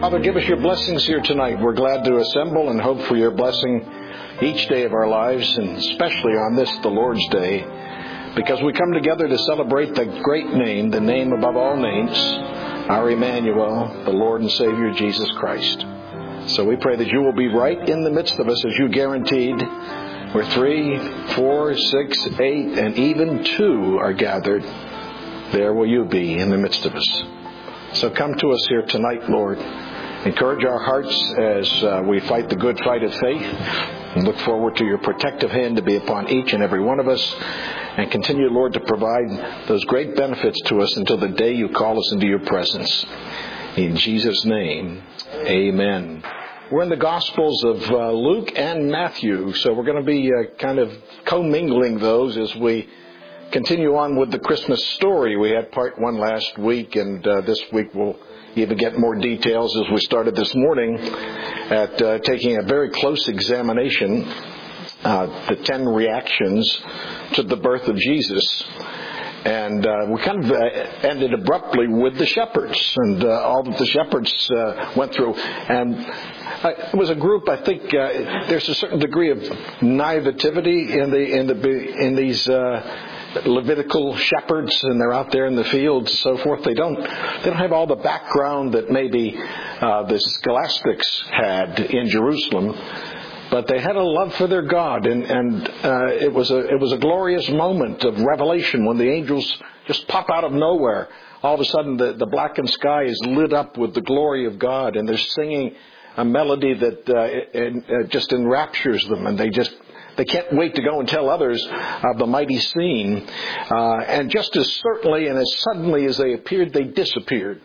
Father, give us your blessings here tonight. We're glad to assemble and hope for your blessing each day of our lives, and especially on this, the Lord's Day, because we come together to celebrate the great name, the name above all names, our Emmanuel, the Lord and Savior, Jesus Christ. So we pray that you will be right in the midst of us as you guaranteed. Where 3, 4, 6, 8, and even 2 are gathered, there will you be in the midst of us. So come to us here tonight, Lord. Encourage our hearts as we fight the good fight of faith, and look forward to your protective hand to be upon each and every one of us, and continue, Lord, to provide those great benefits to us until the day you call us into your presence. In Jesus' name, amen. We're in the Gospels of Luke and Matthew, so we're going to be kind of commingling those as we continue on with the Christmas story. We had part 1 last week, and this week we'll even get more details as we started this morning at taking a very close examination, the 10 reactions to the birth of Jesus. And we kind of ended abruptly with the shepherds and all that the shepherds went through. And it was a group, I think, there's a certain degree of naivety in these Levitical shepherds, and they're out there in the fields and so forth. They don't have all the background that maybe the scholastics had in Jerusalem, but they had a love for their God, and it was a glorious moment of revelation when the angels just pop out of nowhere. All of a sudden, the blackened sky is lit up with the glory of God, and they're singing a melody that just enraptures them, and they can't wait to go and tell others of the mighty scene. And just as certainly and as suddenly as they appeared, they disappeared.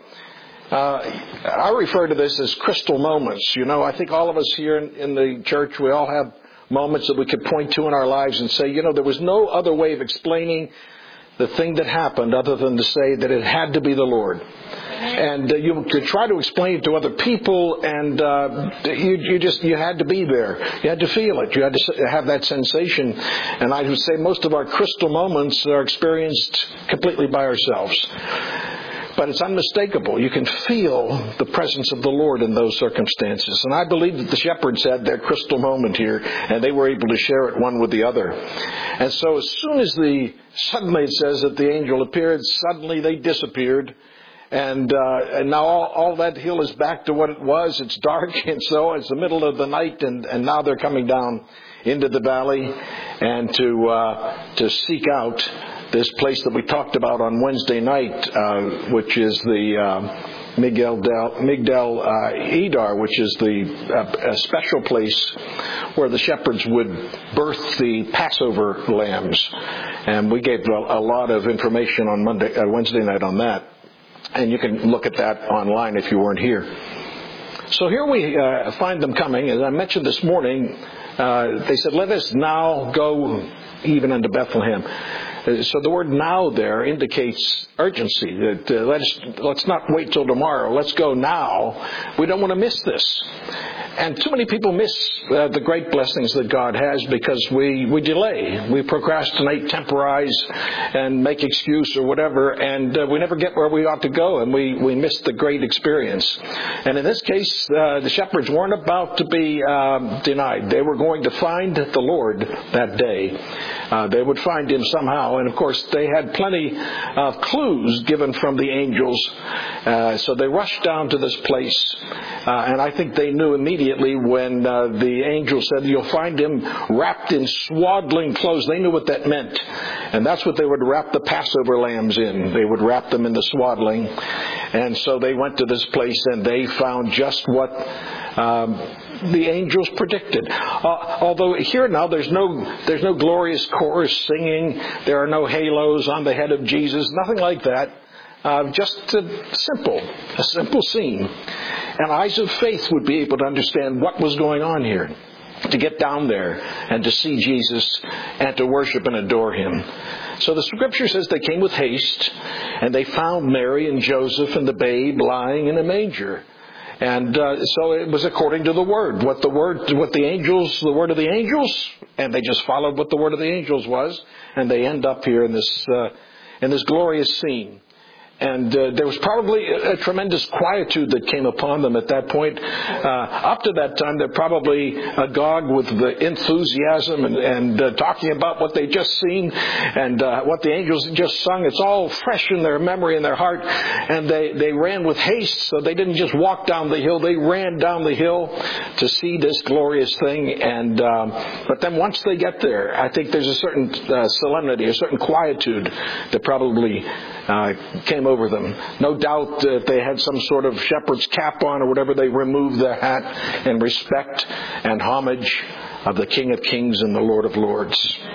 I refer to this as crystal moments. You know, I think all of us here in the church, we all have moments that we could point to in our lives and say, you know, there was no other way of explaining the thing that happened other than to say that it had to be the Lord. And you could try to explain it to other people, and you had to be there. You had to feel it. You had to have that sensation. And I would say most of our crystal moments are experienced completely by ourselves. But it's unmistakable. You can feel the presence of the Lord in those circumstances. And I believe that the shepherds had their crystal moment here, and they were able to share it one with the other. And so as soon as suddenly it says that the angel appeared, suddenly they disappeared. And now all that hill is back to what it was. It's dark, and so it's the middle of the night, and now they're coming down into the valley and to seek out this place that we talked about on Wednesday night, which is the Migdal Edar, which is a special place where the shepherds would birth the Passover lambs. And we gave a lot of information on Wednesday night on that. And you can look at that online if you weren't here. So here we find them coming. As I mentioned this morning, they said, let us now go even unto Bethlehem. So the word now there indicates urgency. That let's not wait till tomorrow. Let's go now. We don't want to miss this. And too many people miss the great blessings that God has because we delay. We procrastinate, temporize, and make excuse or whatever, and we never get where we ought to go, and we miss the great experience. And in this case, the shepherds weren't about to be denied. They were going to find the Lord that day. They would find him somehow, and of course they had plenty of clues given from the angels. So they rushed down to this place, and I think they knew immediately when the angel said, you'll find him wrapped in swaddling clothes. They knew what that meant. And that's what they would wrap the Passover lambs in. They would wrap them in the swaddling. And so they went to this place and they found just what the angels predicted. Although here now there's no glorious chorus singing. There are no halos on the head of Jesus. Nothing like that. Just a simple scene. And eyes of faith would be able to understand what was going on here. To get down there and to see Jesus and to worship and adore him. So the scripture says they came with haste and they found Mary and Joseph and the babe lying in a manger. And so it was according to the word. The word of the angels, and they just followed what the word of the angels was, and they end up here in this glorious scene. And there was probably a tremendous quietude that came upon them at that point. Up to that time, they're probably agog with the enthusiasm and talking about what they just seen and what the angels had just sung. It's all fresh in their memory and their heart. And they ran with haste, so they didn't just walk down the hill. They ran down the hill to see this glorious thing. And but then once they get there, I think there's a certain solemnity, a certain quietude that probably came over them. No doubt they had some sort of shepherd's cap on or whatever. They removed their hat in respect and homage of the King of Kings and the Lord of Lords.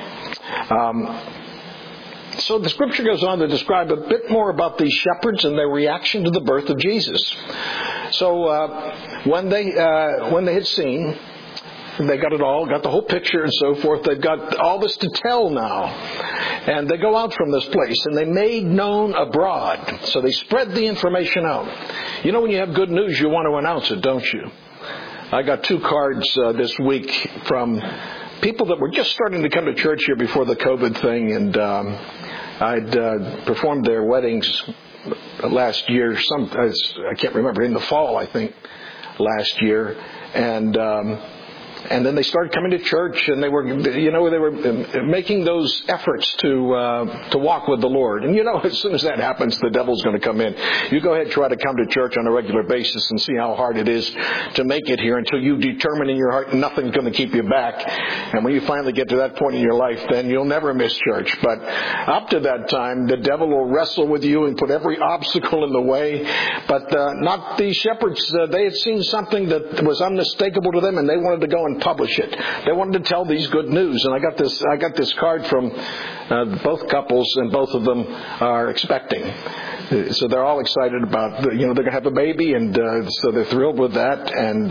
So the scripture goes on to describe a bit more about these shepherds and their reaction to the birth of Jesus. So when they had seen, they got it all, got the whole picture and so forth. They've got all this to tell now. And they go out from this place and they made known abroad. So they spread the information out. You know, when you have good news, you want to announce it, don't you? I got 2 cards this week from people that were just starting to come to church here before the COVID thing. And I'd performed their weddings last year. I can't remember, in the fall, I think, last year. And then they started coming to church, and they were making those efforts to walk with the Lord. And as soon as that happens, the devil's going to come in. You go ahead and try to come to church on a regular basis and see how hard it is to make it here until you determine in your heart nothing's going to keep you back. And when you finally get to that point in your life, then you'll never miss church. But up to that time, the devil will wrestle with you and put every obstacle in the way. But not these shepherds. They had seen something that was unmistakable to them, and they wanted to go and publish it. They wanted to tell these good news. And I got this card from both couples, and both of them are expecting. So they're all excited about, they're going to have a baby, and so they're thrilled with that. And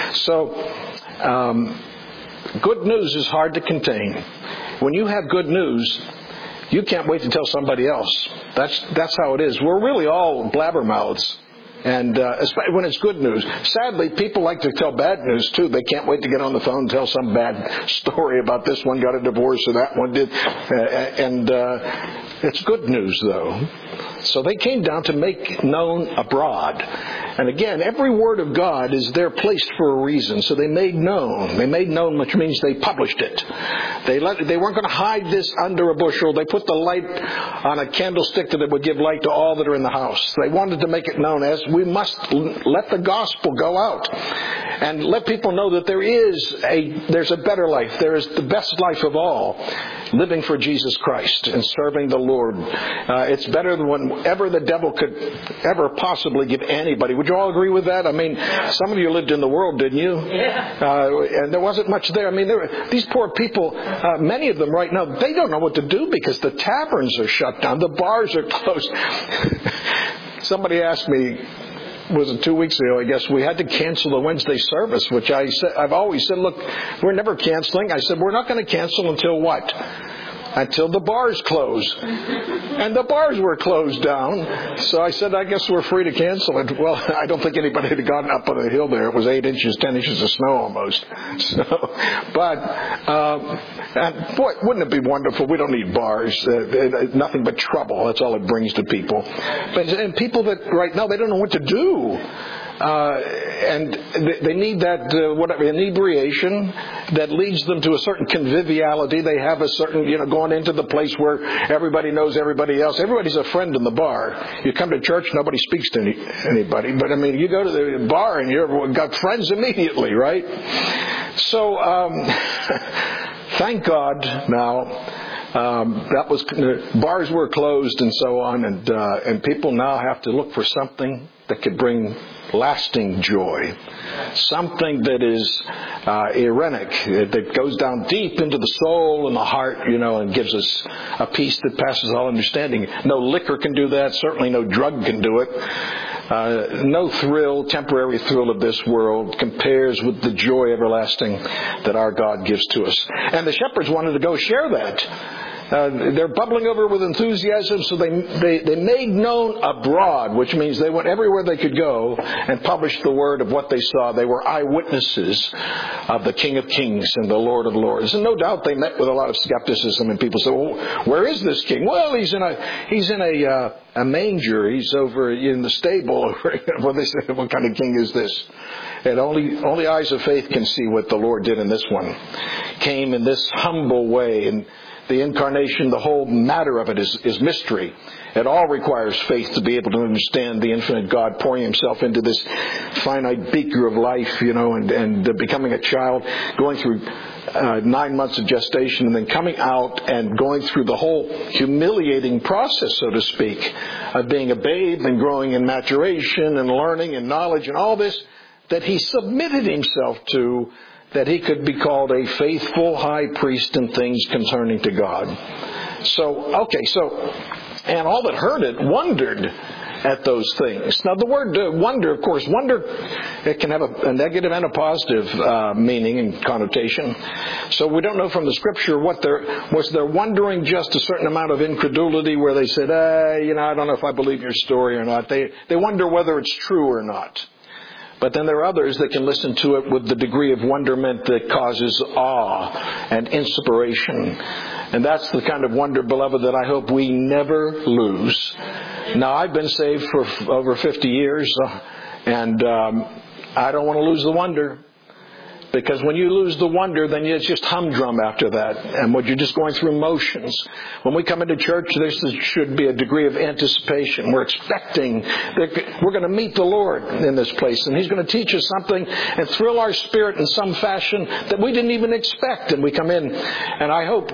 good news is hard to contain. When you have good news, you can't wait to tell somebody else. That's how it is. We're really all blabbermouths. And especially when it's good news. Sadly, people like to tell bad news too. They can't wait to get on the phone and tell some bad story about this one got a divorce or that one did. And it's good news, though. So they came down to make known abroad. And again, every word of God is there placed for a reason. So they made known. They made known, which means they published it. They weren't going to hide this under a bushel. They put the light on a candlestick that it would give light to all that are in the house. They wanted to make it known as we must let the gospel go out and let people know that there's a better life. There is the best life of all, living for Jesus Christ and serving the Lord. It's better than whatever the devil could ever possibly give anybody. Would you all agree with that? I mean, some of you lived in the world, didn't you? Yeah. And there wasn't much there. I mean, these poor people, many of them right now, they don't know what to do because the taverns are shut down. The bars are closed. Somebody asked me, was it 2 weeks ago, I guess, we had to cancel the Wednesday service, which I've always said, look, we're never canceling. I said, we're not going to cancel until what? Until the bars close. And the bars were closed down. So I said, I guess we're free to cancel it. Well, I don't think anybody had gotten up on the hill there. It was 8 inches, 10 inches of snow almost. So, but, boy, wouldn't it be wonderful? We don't need bars. Nothing but trouble. That's all it brings to people. And people that right now, they don't know what to do. And they need that inebriation that leads them to a certain conviviality. They have a certain, going into the place where everybody knows everybody else. Everybody's a friend in the bar. You come to church, nobody speaks to anybody. But I mean, you go to the bar and you've got friends immediately, right? So, thank God now. Bars were closed and so on, and people now have to look for something that could bring lasting joy, something that is irenic, that goes down deep into the soul and the heart, and gives us a peace that passes all understanding. No liquor can do that. Certainly no drug can do it. No temporary thrill of this world compares with the joy everlasting that our God gives to us. And the shepherds wanted to go share that. They're bubbling over with enthusiasm, so they made known abroad, which means they went everywhere they could go and published the word of what they saw. They were eyewitnesses of the King of Kings and the Lord of Lords. And no doubt they met with a lot of skepticism, and people said, well, where is this king? Well, he's in a manger. He's over in the stable. Well, they said, what kind of king is this? And only eyes of faith can see what the Lord did in this one. Came in this humble way, and the incarnation, the whole matter of it is mystery. It all requires faith to be able to understand the infinite God pouring himself into this finite beaker of life, and becoming a child, going through 9 months of gestation, and then coming out and going through the whole humiliating process, so to speak, of being a babe and growing in maturation and learning and knowledge and all this that he submitted himself to, that he could be called a faithful high priest in things concerning to God. And all that heard it wondered at those things. Now the word wonder, of course, it can have a negative and a positive meaning and connotation. So we don't know from the scripture was there wondering just a certain amount of incredulity where they said, I don't know if I believe your story or not. They wonder whether it's true or not. But then there are others that can listen to it with the degree of wonderment that causes awe and inspiration. And that's the kind of wonder, beloved, that I hope we never lose. Now, I've been saved for over 50 years, and I don't want to lose the wonder. Because when you lose the wonder, then it's just humdrum after that. And when you're just going through motions. When we come into church, there should be a degree of anticipation. We're expecting that we're going to meet the Lord in this place. And He's going to teach us something and thrill our spirit in some fashion that we didn't even expect. And we come in. And I hope,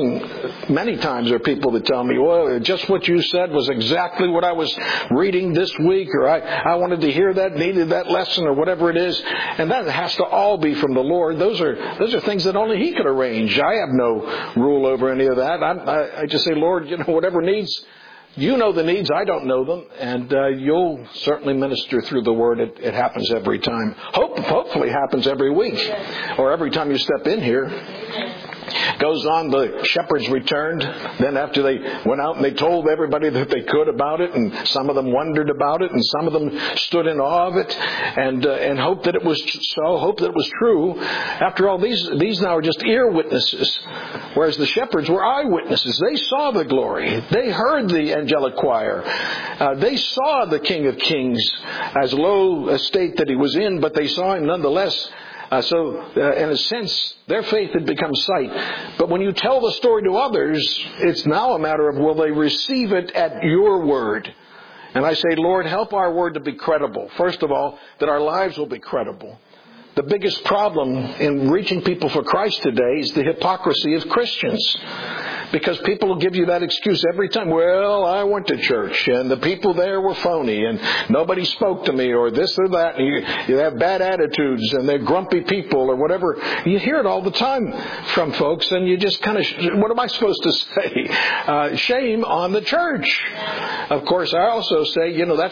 many times there are people that tell me, well, just what you said was exactly what I was reading this week. Or I wanted to hear that, needed that lesson, or whatever it is. And that has to all be from the Lord. Those are things that only He could arrange. I have no rule over any of that. I just say, Lord, whatever needs, you know the needs, I don't know them, and you'll certainly minister through the Word. It happens every time. Hopefully happens every week, or every time you step in here. Goes on, the shepherds returned. Then after they went out and they told everybody that they could about it, and some of them wondered about it, and some of them stood in awe of it, and hoped that it was so, hoped that it was true. After all, these now are just ear witnesses, whereas the shepherds were eyewitnesses. They saw the glory. They heard the angelic choir. They saw the King of Kings, as low a state that He was in, but they saw Him nonetheless. So, in a sense, their faith had become sight. But when you tell the story to others, it's now a matter of will they receive it at your word. And I say, Lord, help our word to be credible. First of all, that our lives will be credible. The biggest problem in reaching people for Christ today is the hypocrisy of Christians. Because people will give you that excuse every time. Well, I went to church and the people there were phony and nobody spoke to me, or this or that. And you have bad attitudes and they're grumpy people or whatever. You hear it all the time from folks, and you just kind of, what am I supposed to say? Shame on the church. Of course, I also say,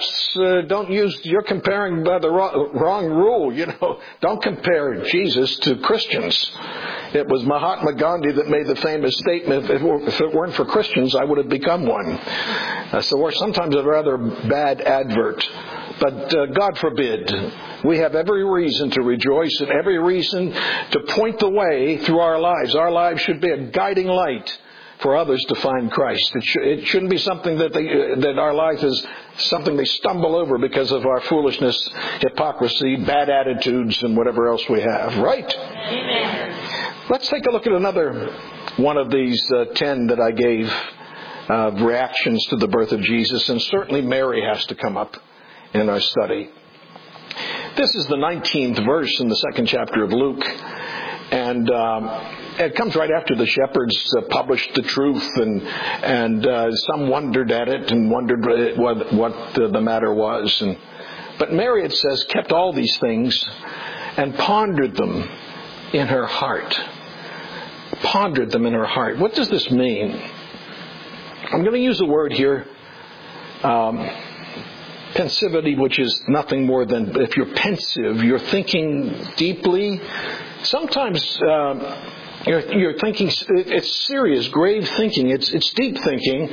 you're comparing by the wrong rule. Don't compare Jesus to Christians. It was Mahatma Gandhi that made the famous statement, if it weren't for Christians, I would have become one. So we're sometimes a rather bad advert. But God forbid. We have every reason to rejoice and every reason to point the way through our lives. Our lives should be a guiding light for others to find Christ. It shouldn't be something that our life is something they stumble over because of our foolishness, hypocrisy, bad attitudes, and whatever else we have. Right? Amen. Let's take a look at another one of these 10 that I gave reactions to the birth of Jesus. And certainly Mary has to come up in our study. This is the 19th verse in the 2nd chapter of Luke. And it comes right after the shepherds published the truth, and some wondered at it and wondered what the matter was. But Mary, it says, kept all these things and pondered them in her heart. Pondered them in her heart. What does this mean? I'm going to use a word here, pensivity, which is nothing more than, if you're pensive, you're thinking deeply. Sometimes You're thinking, it's serious, grave thinking. It's deep thinking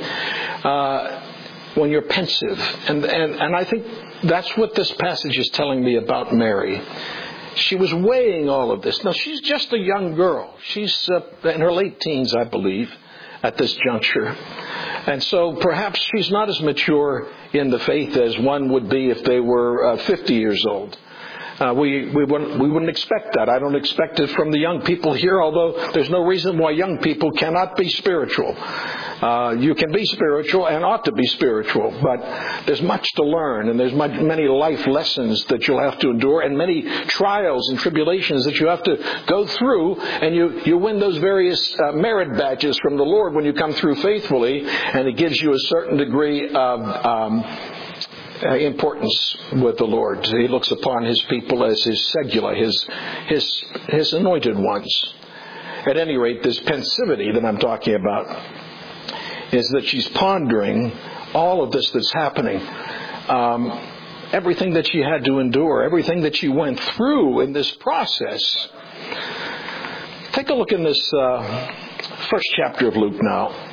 when you're pensive. And I think that's what this passage is telling me about Mary. She was weighing all of this. Now, she's just a young girl. She's in her late teens, I believe, at this juncture. And so perhaps she's not as mature in the faith as one would be if they were 50 years old. We wouldn't expect that. I don't expect it from the young people here, although there's no reason why young people cannot be spiritual. You can be spiritual and ought to be spiritual, but there's much to learn, and there's many life lessons that you'll have to endure, and many trials and tribulations that you have to go through, and you win those various merit badges from the Lord when you come through faithfully, and it gives you a certain degree of importance with the Lord. He looks upon His people as His segula, His anointed ones. At any rate, this pensivity that I'm talking about is that she's pondering all of this that's happening. Everything that she had to endure, everything that she went through in this process. Take a look in this first chapter of Luke now.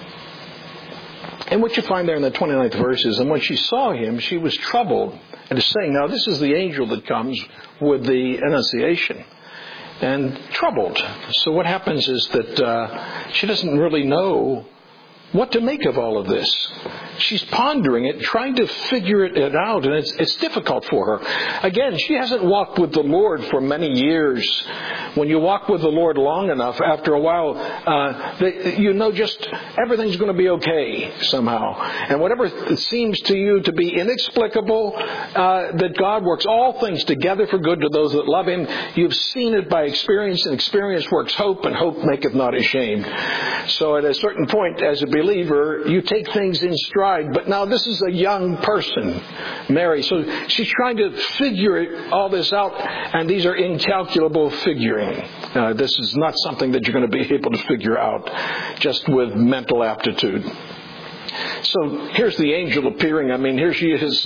And what you find there in the 29th verse is, and when she saw him, she was troubled. And is saying, now this is the angel that comes with the Annunciation. And troubled. So what happens is that she doesn't really know what to make of all of this. She's pondering it, trying to figure it out, and it's difficult for her. Again, she hasn't walked with the Lord for many years. When you walk with the Lord long enough, after a while, you know just everything's going to be okay somehow. And whatever seems to you to be inexplicable, that God works all things together for good to those that love Him, you've seen it by experience, and experience works hope, and hope maketh not ashamed. So at a certain point, as a believer, you take things in stride. But now this is a young person, Mary. So she's trying to figure all this out, and these are incalculable figuring. This is not something that you're going to be able to figure out just with mental aptitude. So here's the angel appearing. I mean, here she is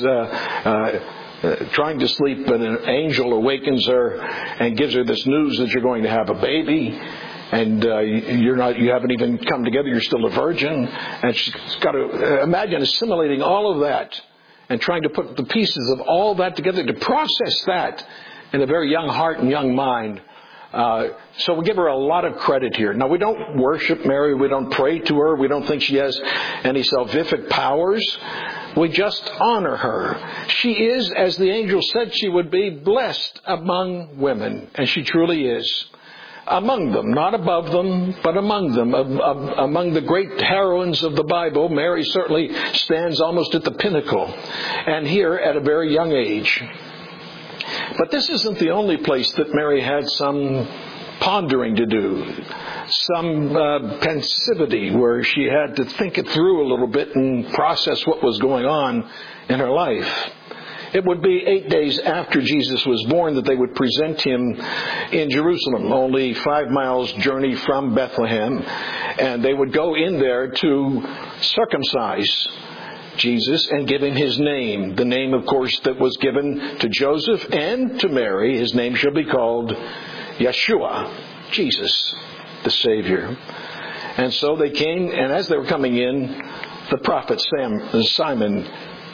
trying to sleep, and an angel awakens her and gives her this news that you're going to have a baby. And you haven't even come together, you're still a virgin. And she's got to imagine assimilating all of that and trying to put the pieces of all that together to process that in a very young heart and young mind. So we give her a lot of credit here. Now, we don't worship Mary, we don't pray to her, we don't think she has any salvific powers. We just honor her. She is, as the angel said she would be, blessed among women. And she truly is. Among them, not above them, but among them. Among the great heroines of the Bible, Mary certainly stands almost at the pinnacle. And here at a very young age. But this isn't the only place that Mary had some pondering to do. Some pensivity where she had to think it through a little bit and process what was going on in her life. It would be 8 days after Jesus was born that they would present Him in Jerusalem, only 5 miles journey from Bethlehem. And they would go in there to circumcise Jesus and give Him His name. The name, of course, that was given to Joseph and to Mary. His name shall be called Yeshua, Jesus, the Savior. And so they came, and as they were coming in, the prophet Simon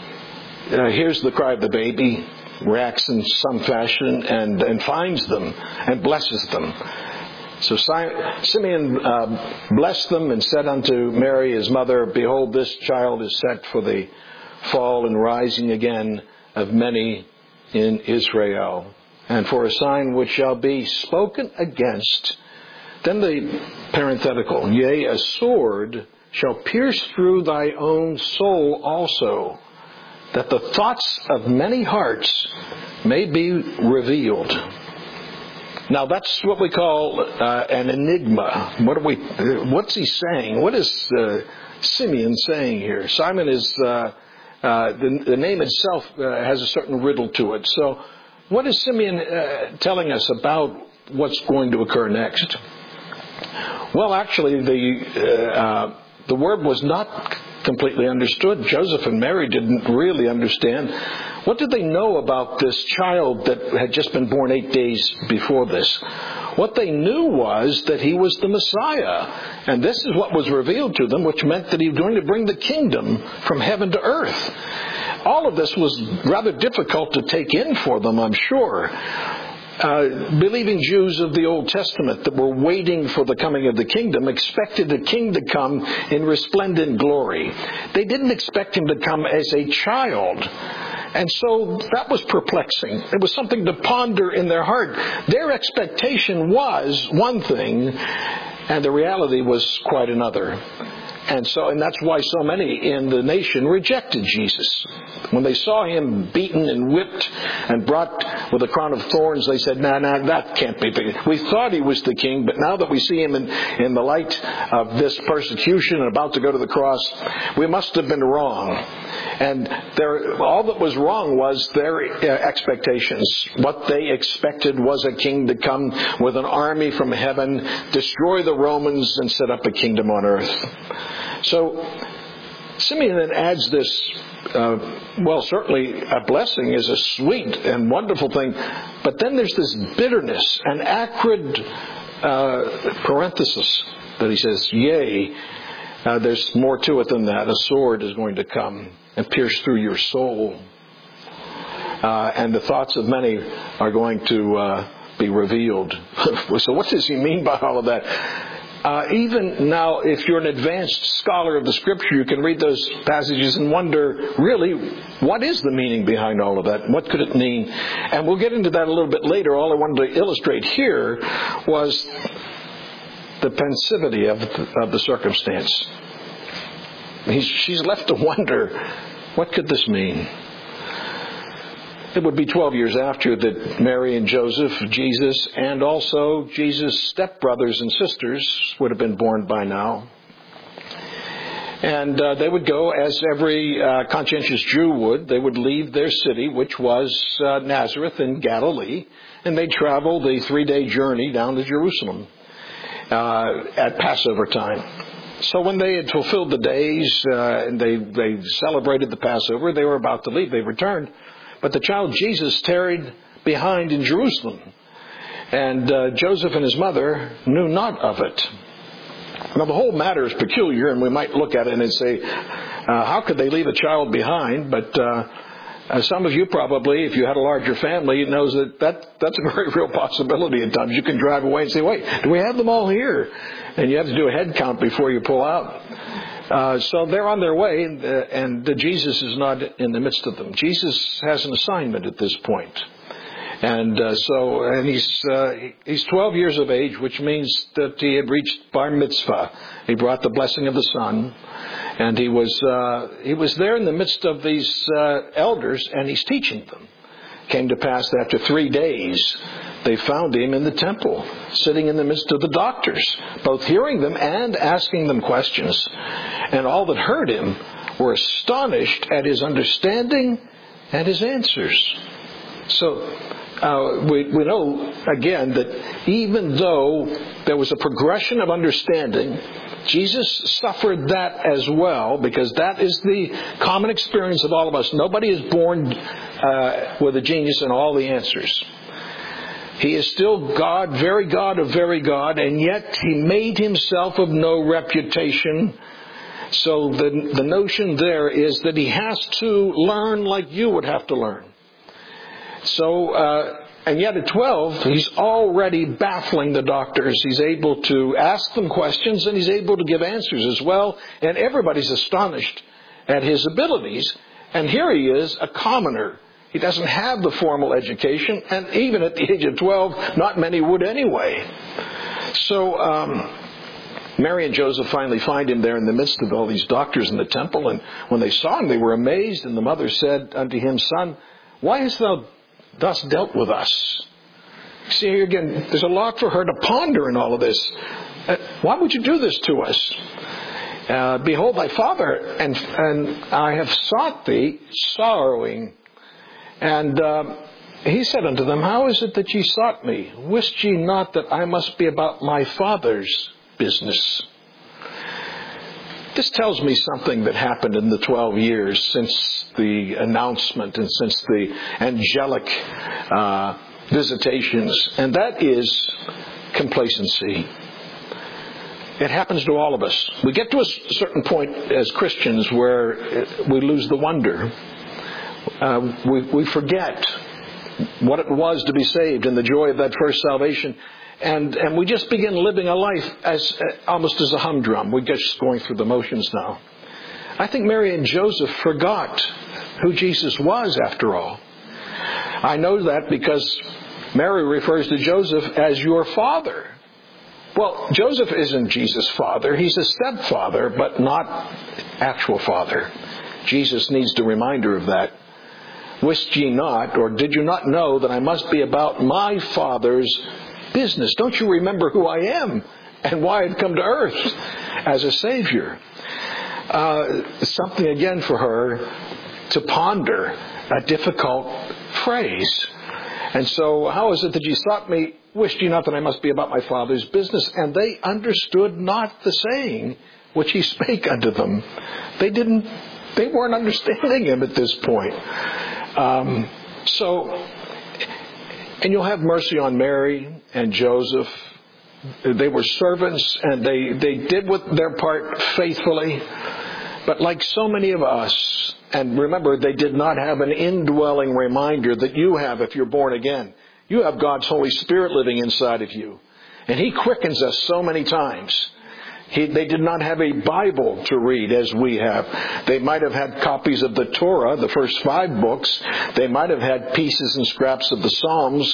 hears the cry of the baby, reacts in some fashion, and finds them and blesses them. So Simeon blessed them and said unto Mary his mother, Behold, this child is set for the fall and rising again of many in Israel, and for a sign which shall be spoken against. Then the parenthetical, yea, a sword shall pierce through thy own soul also, that the thoughts of many hearts may be revealed. Now that's what we call an enigma. What's he saying? What is Simeon saying here? Simon is the name itself has a certain riddle to it. So what is Simeon telling us about what's going to occur next? Well, actually, the word was not completely understood. Joseph and Mary didn't really understand. What did they know about this child that had just been born 8 days before this? What they knew was that he was the Messiah. And this is what was revealed to them, which meant that he was going to bring the kingdom from heaven to earth. All of this was rather difficult to take in for them, I'm sure. Believing Jews of the Old Testament that were waiting for the coming of the kingdom expected the king to come in resplendent glory. They didn't expect him to come as a child. And so that was perplexing. It was something to ponder in their heart. Their expectation was one thing, and the reality was quite another. And that's why so many in the nation rejected Jesus. When they saw him beaten and whipped and brought with a crown of thorns, they said, nah, that can't be. We thought he was the king, but now that we see him in the light of this persecution and about to go to the cross, we must have been wrong. And all that was wrong was their expectations. What they expected was a king to come with an army from heaven, destroy the Romans, and set up a kingdom on earth. So Simeon then adds this, certainly a blessing is a sweet and wonderful thing, but then there's this bitterness, an acrid parenthesis that he says, yea, there's more to it than that. A sword is going to come and pierce through your soul. And the thoughts of many are going to be revealed. So what does he mean by all of that? Even now, if you're an advanced scholar of the Scripture, you can read those passages and wonder, really, what is the meaning behind all of that? What could it mean? And we'll get into that a little bit later. All I wanted to illustrate here was the pensivity of the circumstance. She's left to wonder, what could this mean? It would be 12 years after that Mary and Joseph, Jesus, and also Jesus' stepbrothers and sisters would have been born by now. And they would go, as every conscientious Jew would, they would leave their city, which was Nazareth in Galilee, and they'd travel the 3-day journey down to Jerusalem at Passover time. So when they had fulfilled the days and they celebrated the Passover, they were about to leave. They returned. But the child Jesus tarried behind in Jerusalem. And Joseph and his mother knew not of it. Now the whole matter is peculiar, and we might look at it and say, how could they leave a child behind? But some of you probably, if you had a larger family, knows that's a very real possibility at times. You can drive away and say, wait, do we have them all here? And you have to do a head count before you pull out. So they're on their way, and Jesus is not in the midst of them. Jesus has an assignment at this point. And he's 12 years of age, which means that he had reached bar mitzvah. He brought the blessing of the Son. And he was there in the midst of these elders, and he's teaching them. Came to pass that after 3 days, they found him in the temple, sitting in the midst of the doctors, both hearing them and asking them questions. And all that heard him were astonished at his understanding and his answers. So we know, again, that even though there was a progression of understanding, Jesus suffered that as well, because that is the common experience of all of us. Nobody is born with a genius and all the answers. He is still God of very God, and yet he made himself of no reputation. So the notion there is that he has to learn like you would have to learn. So, and yet at 12, he's already baffling the doctors. He's able to ask them questions, and he's able to give answers as well. And everybody's astonished at his abilities. And here he is, a commoner. He doesn't have the formal education, and even at the age of 12, not many would anyway. So Mary and Joseph finally find him there in the midst of all these doctors in the temple. And when they saw him, they were amazed. And the mother said unto him, Son, why hast thou thus dealt with us? See, here again, there's a lot for her to ponder in all of this. Why would you do this to us? Behold thy father, and I have sought thee sorrowing. And he said unto them, How is it that ye sought me? Wist ye not that I must be about my Father's business? This tells me something that happened in the 12 years since the announcement and since the angelic visitations. And that is complacency. It happens to all of us. We get to a certain point as Christians where we lose the wonder. We forget what it was to be saved and the joy of that first salvation. And we just begin living a life as almost as a humdrum. We're just going through the motions now. I think Mary and Joseph forgot who Jesus was after all. I know that because Mary refers to Joseph as your father. Well, Joseph isn't Jesus' father. He's a stepfather, but not actual father. Jesus needs the reminder of that. Wist ye not, or did you not know that I must be about my Father's business? Don't you remember who I am and why I've come to earth as a Savior? Something again for her to ponder, a difficult phrase. And so, how is it that ye sought me? Wished ye not that I must be about my Father's business? And they understood not the saying which he spake unto them. They weren't understanding him at this point. And you'll have mercy on Mary and Joseph. They were servants and they did their part faithfully. But like so many of us, and remember, they did not have an indwelling reminder that you have if you're born again. You have God's Holy Spirit living inside of you. And He quickens us so many times. They did not have a Bible to read as we have. They might have had copies of the Torah, the first 5 books. They might have had pieces and scraps of the Psalms.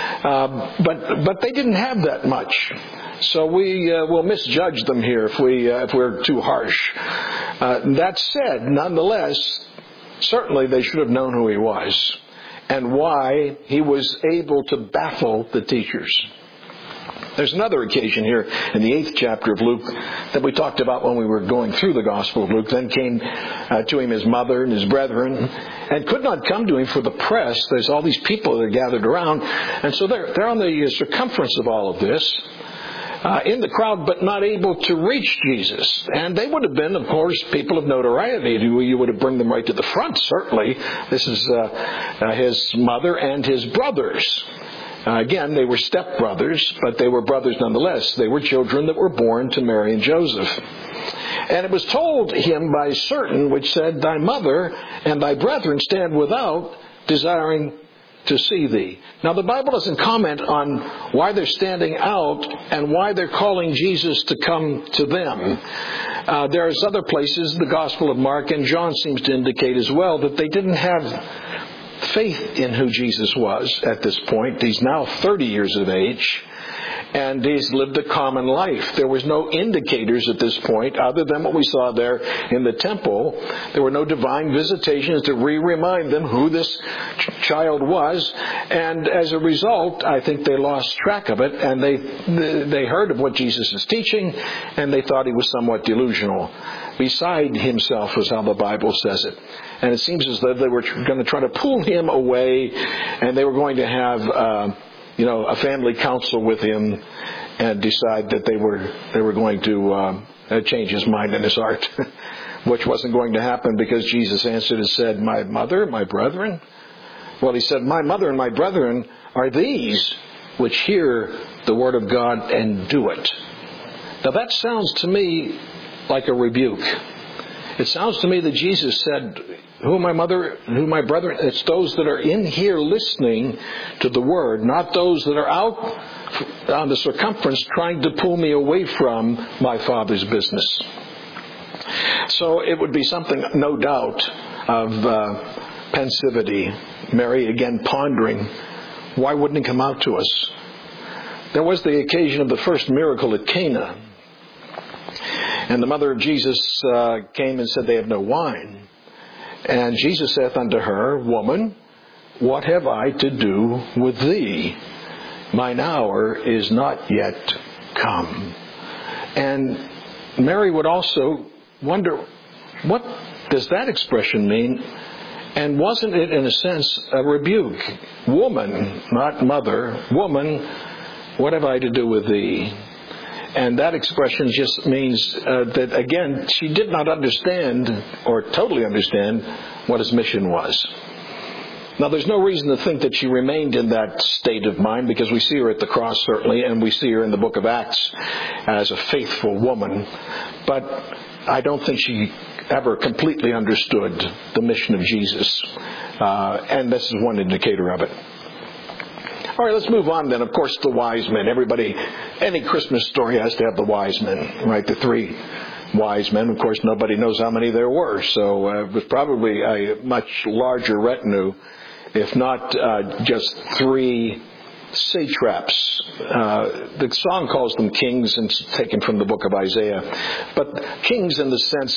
But they didn't have that much. So we will misjudge them here if we're too harsh. That said, nonetheless, certainly they should have known who He was and why He was able to baffle the teachers. There's another occasion here in the 8th chapter of Luke that we talked about when we were going through the Gospel of Luke. Then came to him his mother and his brethren, and could not come to him for the press. There's all these people that are gathered around, and so they're on the circumference of all of this, in the crowd, but not able to reach Jesus. And they would have been, of course, people of notoriety. You would have brought them right to the front, certainly. This is his mother and his brothers. Again, they were stepbrothers, but they were brothers nonetheless. They were children that were born to Mary and Joseph. And it was told him by certain which said, Thy mother and thy brethren stand without, desiring to see thee. Now, the Bible doesn't comment on why they're standing out and why they're calling Jesus to come to them. There's other places, the Gospel of Mark and John seems to indicate as well, that they didn't have faith in who Jesus was at this point. He's now 30 years of age, and he's lived a common life. There was no indicators at this point other than what we saw there in the temple. There were no divine visitations to remind them who this child was, and as a result, I think they lost track of it, and they heard of what Jesus is teaching, and they thought he was somewhat delusional. Beside himself was how the Bible says it. And it seems as though they were going to try to pull him away, and they were going to have, a family council with him, and decide that they were going to change his mind and his heart, which wasn't going to happen because Jesus answered and said, "My mother, my brethren." Well, he said, "My mother and my brethren are these which hear the word of God and do it." Now that sounds to me like a rebuke. It sounds to me that Jesus said, who my mother, who my brethren, it's those that are in here listening to the word, not those that are out on the circumference trying to pull me away from my Father's business. So it would be something, no doubt, of pensivity. Mary again pondering, why wouldn't he come out to us? There was the occasion of the first miracle at Cana. And the mother of Jesus came and said, they have no wine. And Jesus saith unto her, Woman, what have I to do with thee? Mine hour is not yet come. And Mary would also wonder, what does that expression mean? And wasn't it, in a sense, a rebuke? Woman, not mother, woman, what have I to do with thee? And that expression just means that, again, she did not understand or totally understand what his mission was. Now, there's no reason to think that she remained in that state of mind, because we see her at the cross, certainly, and we see her in the book of Acts as a faithful woman. But I don't think she ever completely understood the mission of Jesus. And this is one indicator of it. All right, let's move on then. Of course, the wise men. Any Christmas story has to have the wise men, right? The three wise men. Of course, nobody knows how many there were. So it was probably a much larger retinue, if not just three satraps. The song calls them kings, and it's taken from the book of Isaiah. But kings in the sense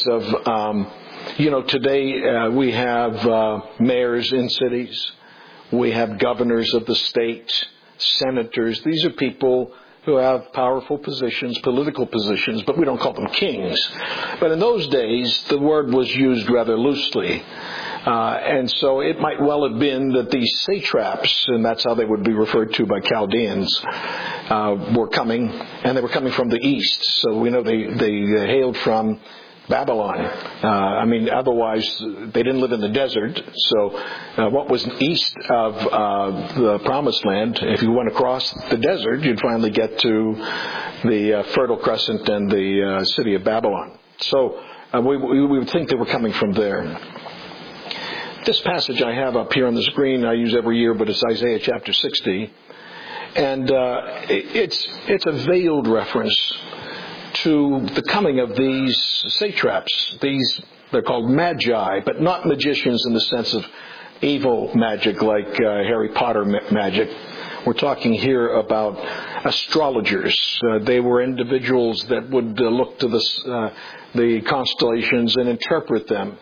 of, today we have mayors in cities. We have governors of the state, senators. These are people who have powerful positions, political positions, but we don't call them kings. But in those days, the word was used rather loosely. And so it might well have been that these satraps, and that's how they would be referred to by Chaldeans, were coming, and they were coming from the east. So we know they hailed from Babylon. Otherwise they didn't live in the desert. So what was east of the Promised Land, if you went across the desert, you'd finally get to the Fertile Crescent and the city of Babylon. So we would think they were coming from there. This passage I have up here on the screen I use every year, but it's Isaiah chapter 60. And it's a veiled reference to the coming of these satraps. They're called magi, but not magicians in the sense of evil magic like Harry Potter magic. We're talking here about astrologers. They were individuals that would look to the constellations and interpret them.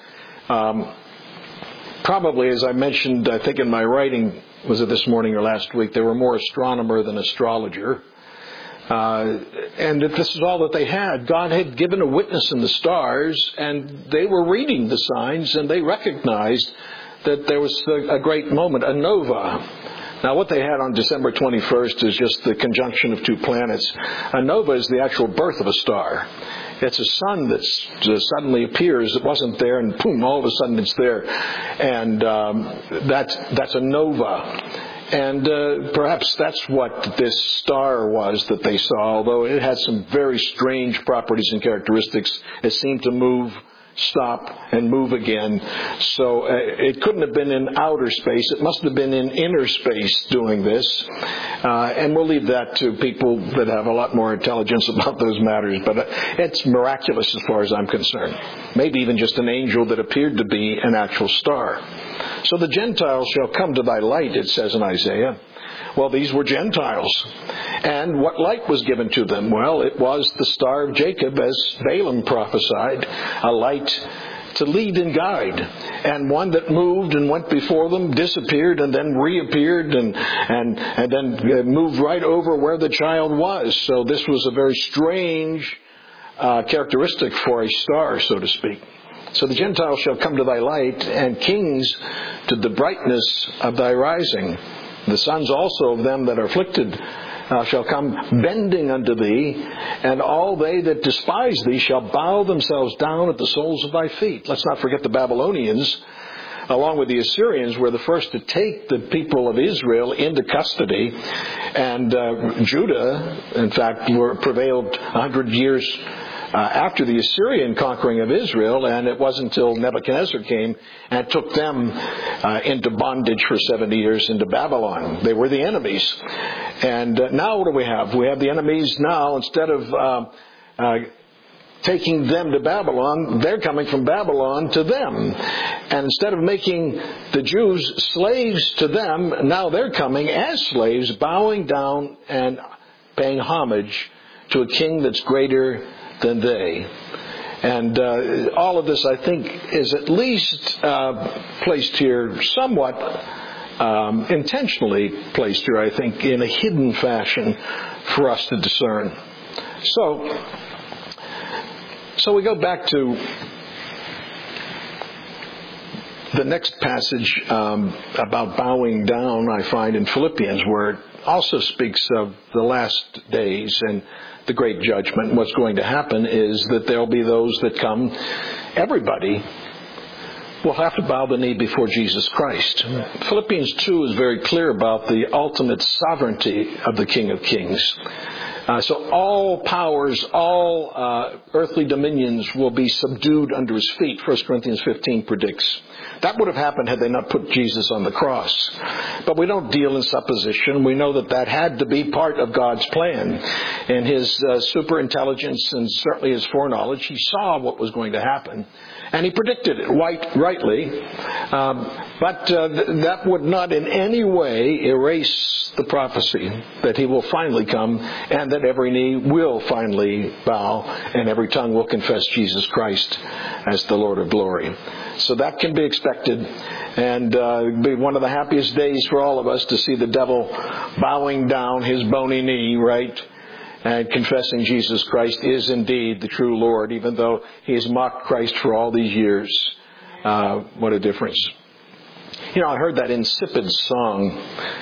Probably, as I mentioned, I think in my writing, was it this morning or last week, they were more astronomer than astrologer. And if this is all that they had, God had given a witness in the stars, and they were reading the signs, and they recognized that there was a great moment, a nova. Now, what they had on December 21st is just the conjunction of two planets. A nova is the actual birth of a star. It's a sun that suddenly appears. It wasn't there, and boom, all of a sudden it's there. And that's a nova. And perhaps that's what this star was that they saw, although it had some very strange properties and characteristics. It seemed to move, stop, and move again. So it couldn't have been in outer space. It must have been in inner space doing this. And we'll leave that to people that have a lot more intelligence about those matters. But it's miraculous as far as I'm concerned. Maybe even just an angel that appeared to be an actual star. So the Gentiles shall come to thy light, it says in Isaiah. Well, these were Gentiles. And what light was given to them? Well, it was the star of Jacob, as Balaam prophesied, a light to lead and guide, and one that moved and went before them, disappeared, and then reappeared, and then moved right over where the child was. So this was a very strange characteristic for a star, so to speak. So the Gentiles shall come to thy light, and kings to the brightness of thy rising. The sons also of them that are afflicted shall come bending unto thee, and all they that despise thee shall bow themselves down at the soles of thy feet. Let's not forget the Babylonians, along with the Assyrians, were the first to take the people of Israel into custody. And Judah, in fact, prevailed 100 years after the Assyrian conquering of Israel, and it wasn't until Nebuchadnezzar came and took them into bondage for 70 years into Babylon. They were the enemies. And now what do we have? We have the enemies now. Instead of taking them to Babylon, they're coming from Babylon to them. And instead of making the Jews slaves to them, now they're coming as slaves, bowing down and paying homage to a king that's greater than they. And all of this, I think, is at least placed here somewhat intentionally placed here, I think, in a hidden fashion for us to discern. So we go back to the next passage about bowing down, I find in Philippians, where it also speaks of the last days and the great judgment. What's going to happen is that there'll be those that come, everybody, will have to bow the knee before Jesus Christ. Philippians 2 is very clear about the ultimate sovereignty of the King of Kings. So all powers, all earthly dominions will be subdued under his feet, 1 Corinthians 15 predicts. That would have happened had they not put Jesus on the cross. But we don't deal in supposition. We know that had to be part of God's plan. In his super intelligence and certainly his foreknowledge, he saw what was going to happen. And he predicted it rightly. But that would not in any way erase the prophecy that he will finally come and that every knee will finally bow and every tongue will confess Jesus Christ as the Lord of glory. So that can be expected, and it'll be one of the happiest days for all of us to see the devil bowing down his bony knee, right, and confessing Jesus Christ is indeed the true Lord, even though he has mocked Christ for all these years. What a difference. You know, I heard that insipid song,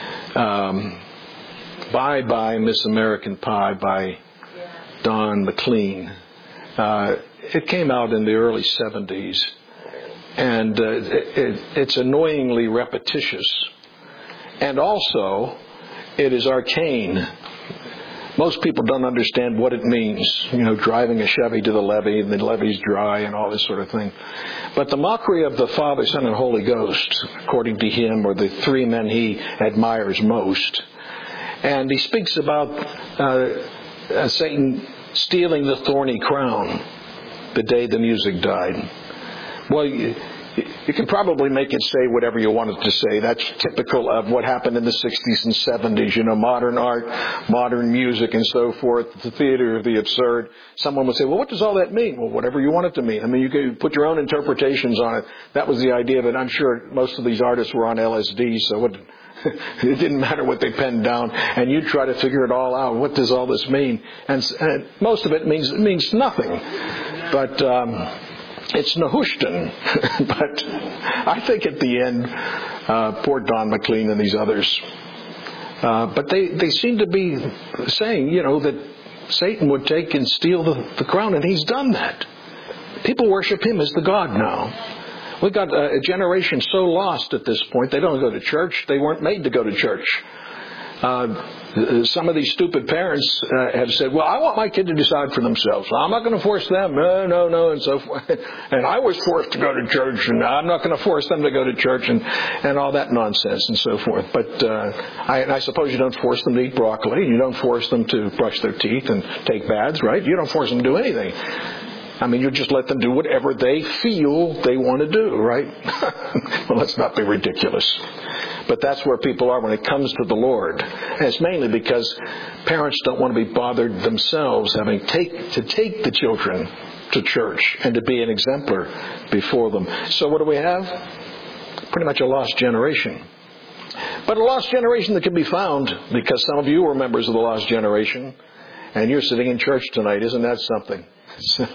Bye Bye Miss American Pie by Don McLean. It came out in the early 70s. And it's annoyingly repetitious. And also, it is arcane. Most people don't understand what it means. You know, driving a Chevy to the levee, and the levee's dry, and all this sort of thing. But the mockery of the Father, Son, and Holy Ghost, according to him, are the three men he admires most. And he speaks about Satan stealing the thorny crown the day the music died. Well, you can probably make it say whatever you want it to say. That's typical of what happened in the 60s and 70s. You know, modern art, modern music, and so forth. The theater of the absurd. Someone would say, well, what does all that mean? Well, whatever you want it to mean. I mean, you could put your own interpretations on it. That was the idea of it. I'm sure most of these artists were on LSD, so it didn't matter what they penned down. And you try to figure it all out. What does all this mean? And most of it means nothing. But it's Nehushtan. But I think at the end, poor Don McLean and these others, but they seem to be saying, you know, that Satan would take and steal the crown, and he's done that. People worship him as the God now. We've got a generation so lost at this point, they don't go to church. They weren't made to go to church. Some of these stupid parents have said, well, I want my kid to decide for themselves. I'm not going to force them. No, and so forth. And I was forced to go to church, and I'm not going to force them to go to church, and all that nonsense and so forth. But I suppose you don't force them to eat broccoli. You don't force them to brush their teeth and take baths, right? You don't force them to do anything. I mean, you just let them do whatever they feel they want to do, right? Well, let's not be ridiculous. But that's where people are when it comes to the Lord. And it's mainly because parents don't want to be bothered themselves having to take the children to church and to be an exemplar before them. So what do we have? Pretty much a lost generation. But a lost generation that can be found because some of you were members of the lost generation and you're sitting in church tonight. Isn't that something? So,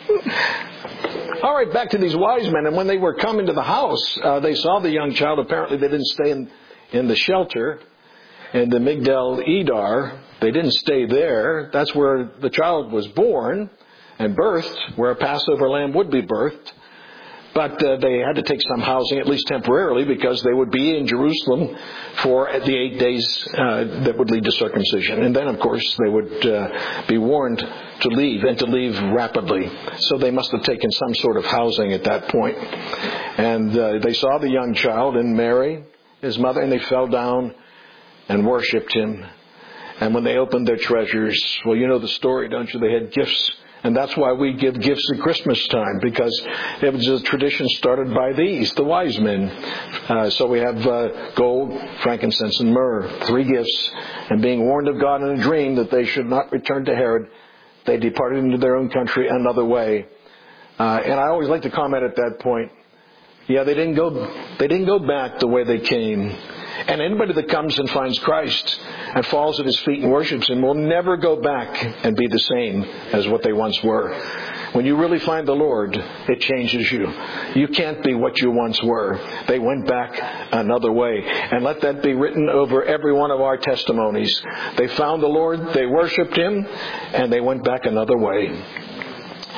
all right, back to these wise men. And when they were coming to the house, they saw the young child. Apparently, they didn't stay in the shelter in the Migdal Edar. They didn't stay there. That's where the child was born and birthed, where a Passover lamb would be birthed. But they had to take some housing, at least temporarily, because they would be in Jerusalem for the 8 days that would lead to circumcision. And then, of course, they would be warned to leave, and to leave rapidly. So they must have taken some sort of housing at that point. And they saw the young child and Mary, his mother, and they fell down and worshipped him. And when they opened their treasures, well, you know the story, don't you? They had gifts. And that's why we give gifts at Christmas time, because it was a tradition started by the wise men. So we have gold, frankincense, and myrrh, 3 gifts. And being warned of God in a dream that they should not return to Herod, they departed into their own country another way. And I always like to comment at that point, yeah, they didn't go back the way they came. And anybody that comes and finds Christ and falls at his feet and worships him will never go back and be the same as what they once were. When you really find the Lord, it changes you. You can't be what you once were. They went back another way. And let that be written over every one of our testimonies. They found the Lord, they worshipped him, and they went back another way.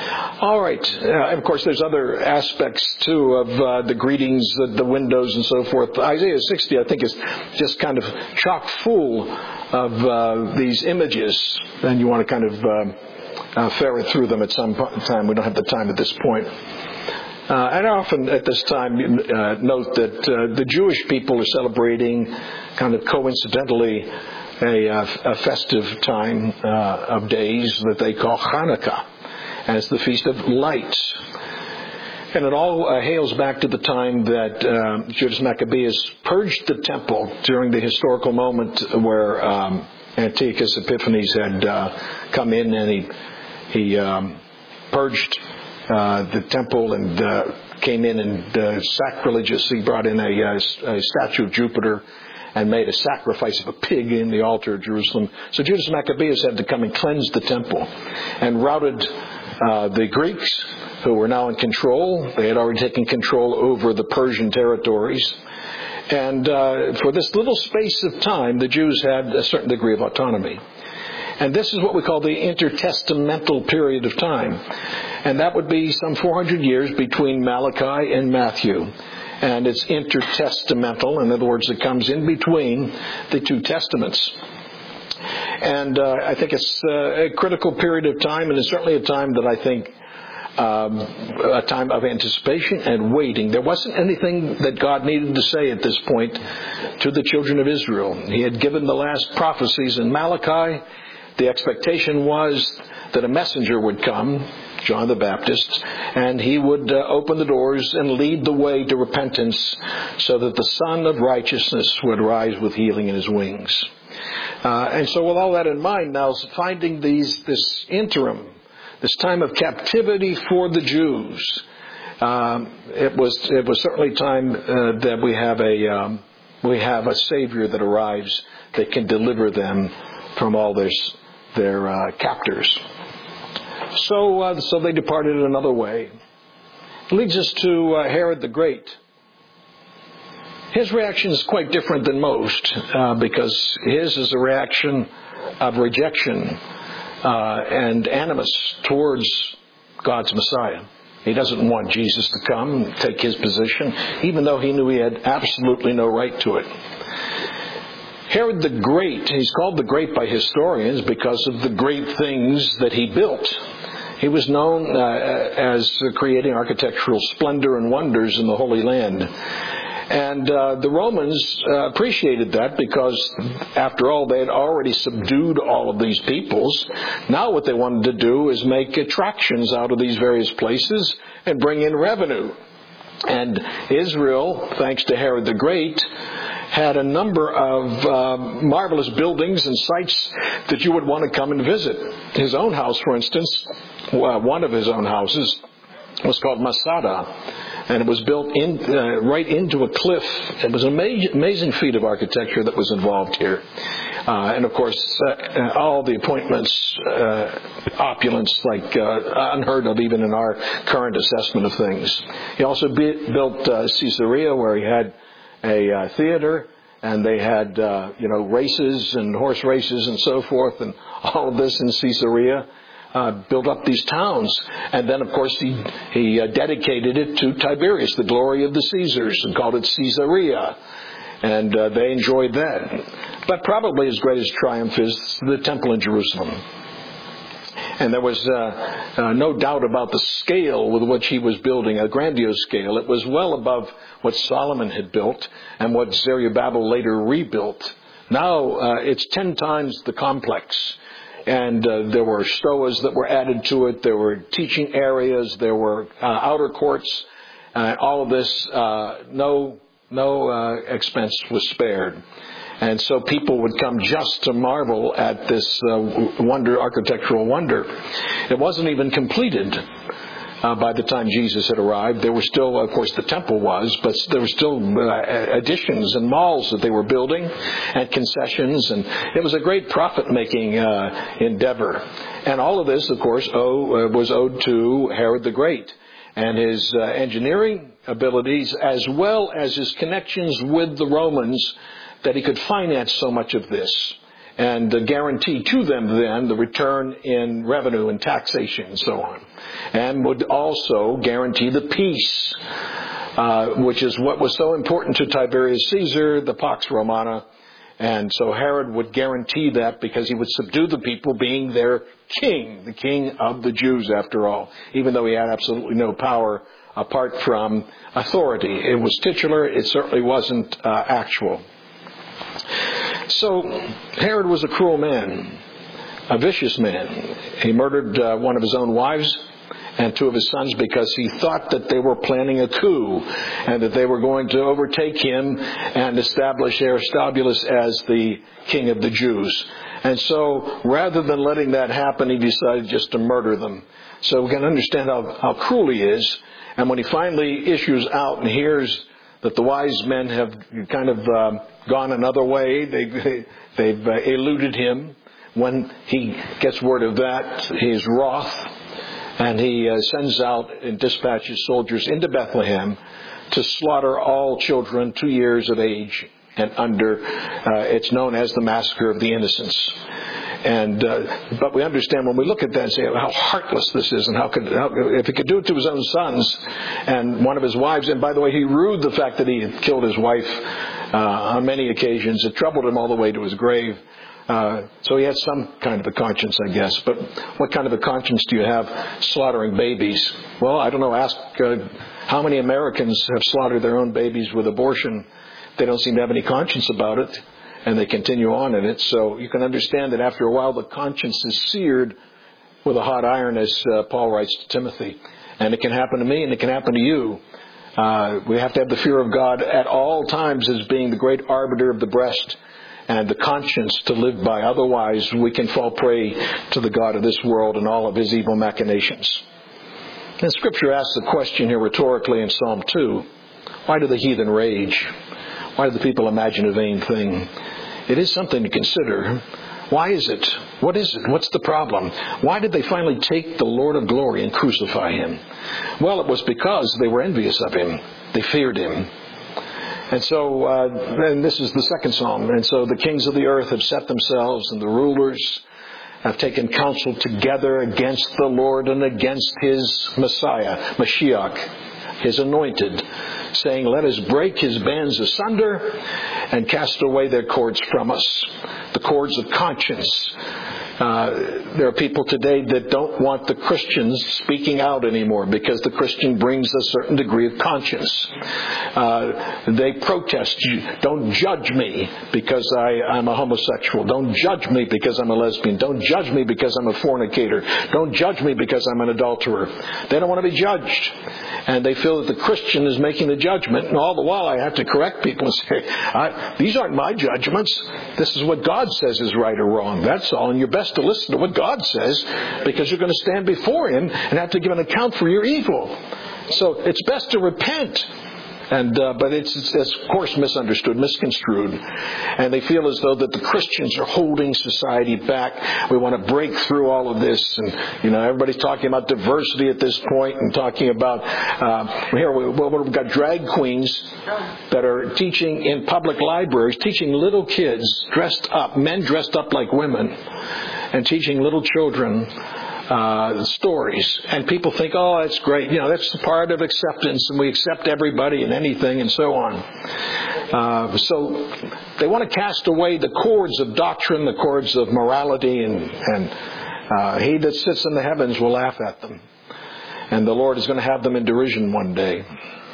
All right. Of course, there's other aspects, too, of the greetings, the windows, and so forth. Isaiah 60, I think, is just kind of chock full of these images, and you want to kind of ferret through them at some time. We don't have the time at this point. And often at this time, note that the Jewish people are celebrating, kind of coincidentally, a festive time of days that they call Hanukkah. And it's the Feast of Lights. And it all hails back to the time that Judas Maccabeus purged the temple during the historical moment where Antiochus Epiphanes had come in, and he purged the temple and came in and sacrilegiously brought in a statue of Jupiter and made a sacrifice of a pig in the altar of Jerusalem. So Judas Maccabeus had to come and cleanse the temple and routed the Greeks, who were now in control. They had already taken control over the Persian territories. And for this little space of time, the Jews had a certain degree of autonomy. And this is what we call the intertestamental period of time. And that would be some 400 years between Malachi and Matthew. And it's intertestamental. In other words, it comes in between the two testaments. And I think it's a critical period of time, and it's certainly a time that I think a time of anticipation and waiting. There wasn't anything that God needed to say at this point to the children of Israel. He had given the last prophecies in Malachi. The expectation was that a messenger would come, John the Baptist, and he would open the doors and lead the way to repentance so that the Son of Righteousness would rise with healing in his wings. And so with all that in mind, now finding this interim, this time of captivity for the Jews, it was certainly time that we have a Savior that arrives that can deliver them from all their captors. So they departed another way. It leads us to Herod the Great. His reaction is quite different than most because his is a reaction of rejection and animus towards God's Messiah. He doesn't want Jesus to come and take his position, even though he knew he had absolutely no right to it. Herod the Great, he's called the Great by historians because of the great things that he built. He was known as creating architectural splendor and wonders in the Holy Land. And the Romans appreciated that because, after all, they had already subdued all of these peoples. Now what they wanted to do is make attractions out of these various places and bring in revenue. And Israel, thanks to Herod the Great, had a number of marvelous buildings and sites that you would want to come and visit. His own house, for instance, one of his own houses was called Masada. And it was built right into a cliff. It was an amazing feat of architecture that was involved here. And of course, all the appointments, opulence, like unheard of even in our current assessment of things. He also built Caesarea, where he had a theater, and they had races and horse races and so forth, and all of this in Caesarea. Built up these towns. And then, of course, he dedicated it to Tiberius, the glory of the Caesars, and called it Caesarea. And they enjoyed that. But probably his greatest triumph is the temple in Jerusalem. And there was no doubt about the scale with which he was building, a grandiose scale. It was well above what Solomon had built and what Zerubbabel later rebuilt. Now it's 10 times the complex. And there were stoas that were added to it. There were teaching areas. There were outer courts. All of this, no expense was spared. And so people would come just to marvel at this architectural wonder. It wasn't even completed by the time Jesus had arrived. There were still, of course, the temple was, but there were still additions and malls that they were building and concessions, and it was a great profit-making endeavor. And all of this, of course, was owed to Herod the Great and his engineering abilities, as well as his connections with the Romans, that he could finance so much of this. and guarantee to them then the return in revenue and taxation and so on. And would also guarantee the peace, which is what was so important to Tiberius Caesar, the Pax Romana. And so Herod would guarantee that because he would subdue the people, being their king, the king of the Jews after all, even though he had absolutely no power apart from authority. It was titular, it certainly wasn't actual. So Herod was a cruel man, a vicious man. He murdered one of his own wives and two of his sons because he thought that they were planning a coup and that they were going to overtake him and establish Aristobulus as the king of the Jews. And so rather than letting that happen, he decided just to murder them. So we can understand how cruel he is. And when he finally issues out and hears that the wise men have kind of gone another way, they've eluded him, when he gets word of that, he's wroth. And he sends out and dispatches soldiers into Bethlehem to slaughter all children 2 years of age and under. It's known as the Massacre of the Innocents. And but we understand when we look at that and say how heartless this is, and if he could do it to his own sons and one of his wives. And by the way, he rued the fact that he had killed his wife on many occasions. It troubled him all the way to his grave. So he had some kind of a conscience, I guess. But what kind of a conscience do you have slaughtering babies? Well, I don't know. Ask how many Americans have slaughtered their own babies with abortion. They don't seem to have any conscience about it, and they continue on in it. So you can understand that after a while the conscience is seared with a hot iron, as Paul writes to Timothy. And it can happen to me, and it can happen to you. We have to have the fear of God at all times as being the great arbiter of the breast and the conscience to live by. Otherwise, we can fall prey to the God of this world and all of his evil machinations. And Scripture asks a question here rhetorically in Psalm 2. Why do the heathen rage? Why do the people imagine a vain thing? It is something to consider. Why is it? What is it? What's the problem? Why did they finally take the Lord of glory and crucify him? Well, it was because they were envious of him. They feared him. And so, and this is the second psalm. And so the kings of the earth have set themselves, and the rulers have taken counsel together against the Lord and against his Messiah, Mashiach, his anointed, saying, let us break his bands asunder and cast away their cords from us, the cords of conscience. There are people today that don't want the Christians speaking out anymore because the Christian brings a certain degree of conscience. They protest. Don't judge me because I'm a homosexual. Don't judge me because I'm a lesbian. Don't judge me because I'm a fornicator. Don't judge me because I'm an adulterer. They don't want to be judged. And they feel that the Christian is making the judgment. And all the while I have to correct people and say, these aren't my judgments. This is what God says is right or wrong. That's all. And you're best to listen to what God says, because you're going to stand before him and have to give an account for your evil. So it's best to repent. But it's of course misunderstood, misconstrued. And they feel as though that the Christians are holding society back. We want to break through all of this. And, everybody's talking about diversity at this point and talking about, we've got drag queens that are teaching in public libraries, teaching little kids dressed up, men dressed up like women, and teaching little children stories. And people think, oh, that's great. That's the part of acceptance, and we accept everybody and anything and so on. So they want to cast away the cords of doctrine, the cords of morality, and he that sits in the heavens will laugh at them. And the Lord is going to have them in derision one day.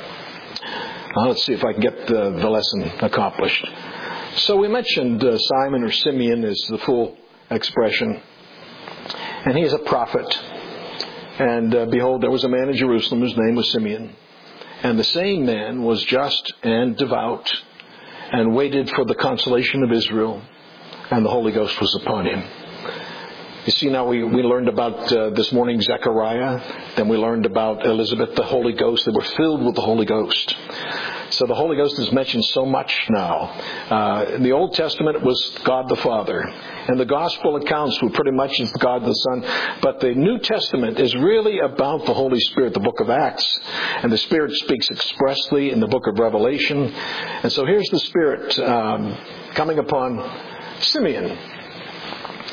Let's see if I can get the lesson accomplished. So we mentioned Simon, or Simeon is the full expression. And he is a prophet. And behold, there was a man in Jerusalem whose name was Simeon. And the same man was just and devout and waited for the consolation of Israel. And the Holy Ghost was upon him. You see, now we learned about this morning Zechariah. Then we learned about Elizabeth, the Holy Ghost. They were filled with the Holy Ghost. So the Holy Ghost is mentioned so much now. In the Old Testament, it was God the Father. And the Gospel accounts were pretty much as God the Son. But the New Testament is really about the Holy Spirit, the book of Acts. And the Spirit speaks expressly in the book of Revelation. And so here's the Spirit coming upon Simeon.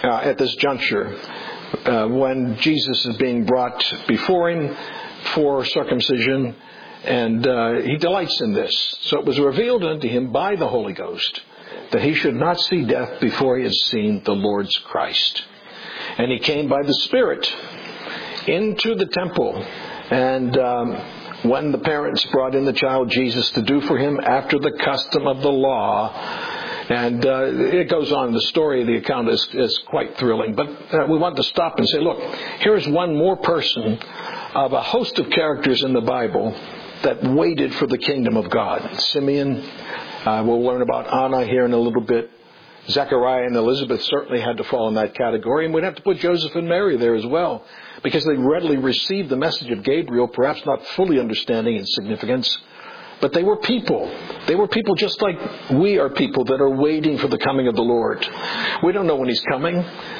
at this juncture when Jesus is being brought before him for circumcision, and he delights in this. So it was revealed unto him by the Holy Ghost that he should not see death before he had seen the Lord's Christ. And he came by the Spirit into the temple, and when the parents brought in the child Jesus to do for him after the custom of the law, and it goes on. The story of the account is quite thrilling. But we want to stop and say, look, here's one more person of a host of characters in the Bible that waited for the kingdom of God. Simeon, we'll learn about Anna here in a little bit. Zechariah and Elizabeth certainly had to fall in that category. And we'd have to put Joseph and Mary there as well, because they readily received the message of Gabriel, perhaps not fully understanding its significance. But they were people. They were people just like we are people that are waiting for the coming of the Lord. We don't know when He's coming.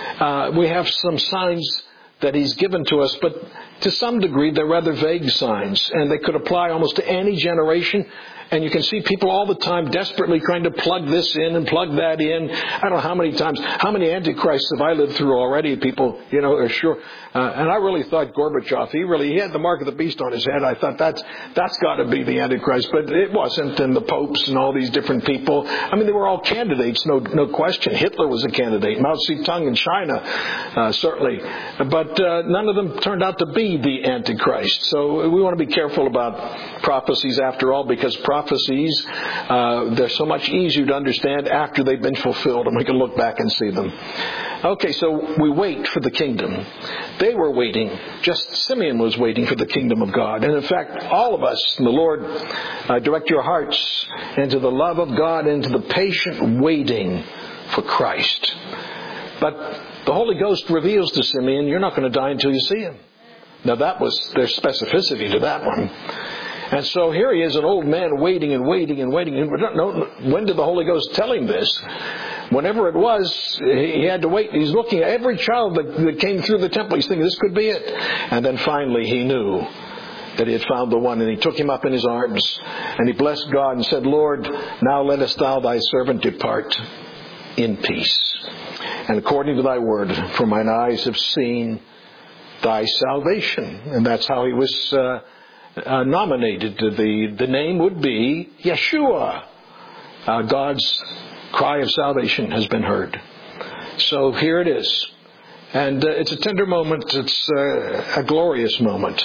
We have some signs that He's given to us, but to some degree they're rather vague signs, and they could apply almost to any generation. And you can see people all the time desperately trying to plug this in and plug that in. I don't know how many times, how many antichrists have I lived through already? People, are sure. And I really thought Gorbachev, he had the mark of the beast on his head. I thought that's got to be the Antichrist, but it wasn't. And the popes and all these different people. I mean, they were all candidates, no question. Hitler was a candidate. Mao Zedong in China, certainly. But none of them turned out to be the Antichrist. So we want to be careful about prophecies after all, because prophecies, they're so much easier to understand after they've been fulfilled, and we can look back and see them. Okay, so we wait for the kingdom. They were waiting. Just Simeon was waiting for the kingdom of God. And in fact, all of us, the Lord, direct your hearts into the love of God, into the patient waiting for Christ. But the Holy Ghost reveals to Simeon, you're not going to die until you see Him. Now that was their specificity to that one. And so here he is, an old man waiting and waiting and waiting. And we don't know, when did the Holy Ghost tell him this? Whenever it was, he had to wait. He's looking at every child that came through the temple. He's thinking, this could be it. And then finally he knew that he had found the one. And he took him up in his arms. And he blessed God and said, Lord, now lettest thou thy servant depart in peace. And according to thy word, for mine eyes have seen thy salvation. And that's how he was nominated. The name would be Yeshua. God's cry of salvation has been heard. So here it is. And it's a tender moment. It's a glorious moment.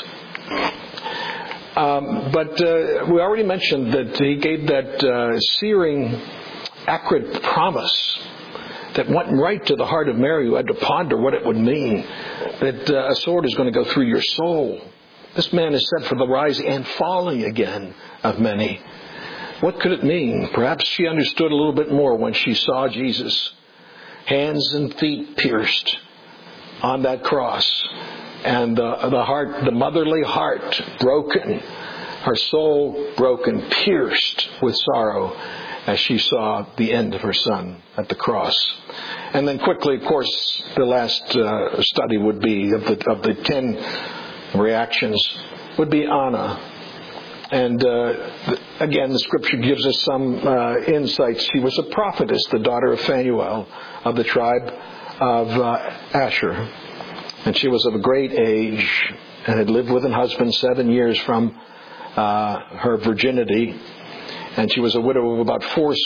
But we already mentioned that he gave that searing, acrid promise that went right to the heart of Mary, who had to ponder what it would mean, that a sword is going to go through your soul. This man is set for the rising and falling again of many. What could it mean? Perhaps she understood a little bit more when she saw Jesus, hands and feet pierced on that cross, and the heart, the motherly heart, broken, her soul broken, pierced with sorrow as she saw the end of her son at the cross. And then quickly, of course, the last study would be of the 10 reactions would be Anna. And again, the scripture gives us some insights. She was a prophetess, the daughter of Phanuel of the tribe of Asher. And she was of a great age and had lived with her husband 7 years from her virginity. And she was a widow of about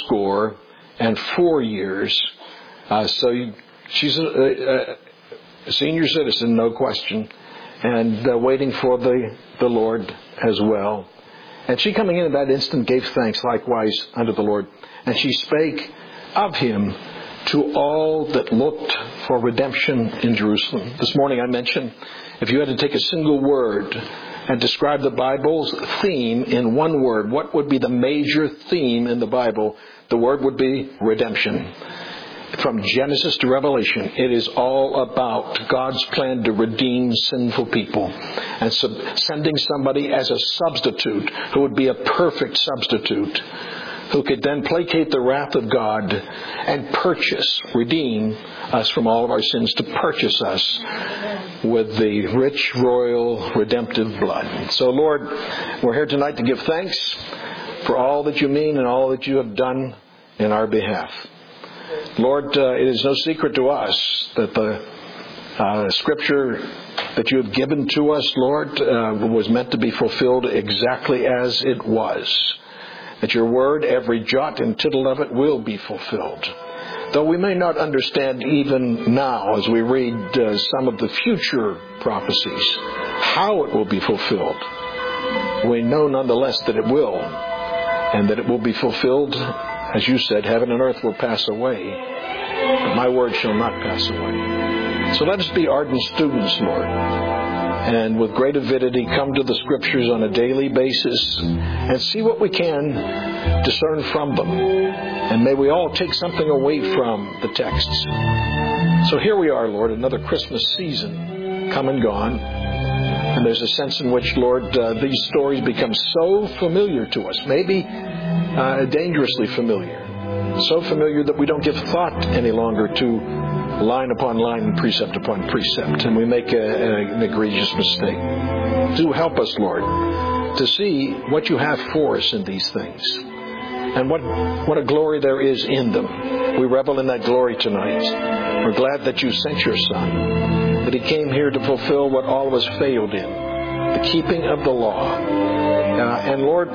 84 years. So she's a senior citizen, no question, and waiting for the Lord as well. And she, coming in at that instant, gave thanks likewise unto the Lord. And she spake of him to all that looked for redemption in Jerusalem. This morning I mentioned, if you had to take a single word and describe the Bible's theme in one word, what would be the major theme in the Bible? The word would be redemption. From Genesis to Revelation, it is all about God's plan to redeem sinful people and sending somebody as a substitute who would be a perfect substitute, who could then placate the wrath of God and redeem us from all of our sins, to purchase us with the rich, royal, redemptive blood. So, Lord, we're here tonight to give thanks for all that you mean and all that you have done in our behalf. Lord, it is no secret to us that the Scripture that you have given to us, Lord, was meant to be fulfilled exactly as it was. That your word, every jot and tittle of it, will be fulfilled. Though we may not understand even now as we read some of the future prophecies how it will be fulfilled, we know nonetheless that it will, and that it will be fulfilled. As you said, heaven and earth will pass away, but my word shall not pass away. So let us be ardent students, Lord, and with great avidity come to the Scriptures on a daily basis and see what we can discern from them. And may we all take something away from the texts. So here we are, Lord, another Christmas season come and gone. And there's a sense in which, Lord, these stories become so familiar to us, maybe dangerously familiar. So familiar that we don't give thought any longer to line upon line and precept upon precept, and we make an egregious mistake. Do help us, Lord, to see what you have for us in these things, and what a glory there is in them. We revel in that glory tonight. We're glad that you sent your Son, that he came here to fulfill what all of us failed in, the keeping of the law. And Lord,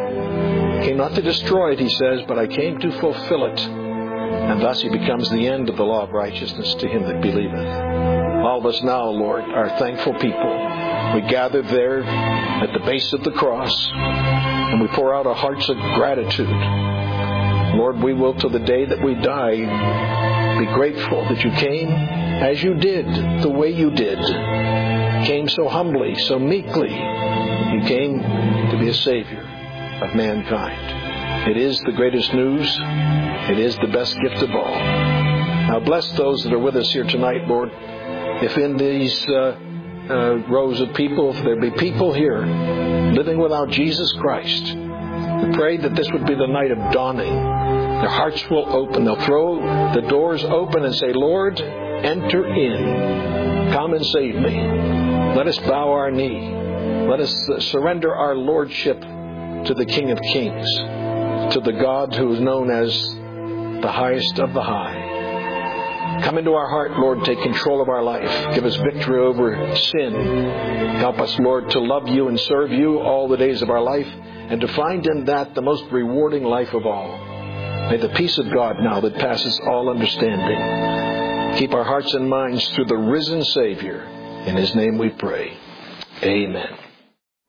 came not to destroy it, he says, but I came to fulfill it. And thus he becomes the end of the law of righteousness to him that believeth. All of us now, Lord, are thankful people. We gather there at the base of the cross, and we pour out our hearts of gratitude. Lord, we will till the day that we die be grateful that you came as you did, the way you did. Came so humbly, so meekly. You came to be a Savior of mankind. It is the greatest news. It is the best gift of all. Now bless those that are with us here tonight, Lord. If in these rows of people, if there be people here living without Jesus Christ, we pray that this would be the night of dawning. Their hearts will open. They'll throw the doors open and say, Lord, enter in. Come and save me. Let us bow our knee. Let us surrender our lordship to the King of Kings, to the God who is known as the highest of the high. Come into our heart, Lord. Take control of our life. Give us victory over sin. Help us, Lord, to love you and serve you all the days of our life, and to find in that the most rewarding life of all. May the peace of God now that passes all understanding keep our hearts and minds through the risen Savior. In his name we pray. Amen.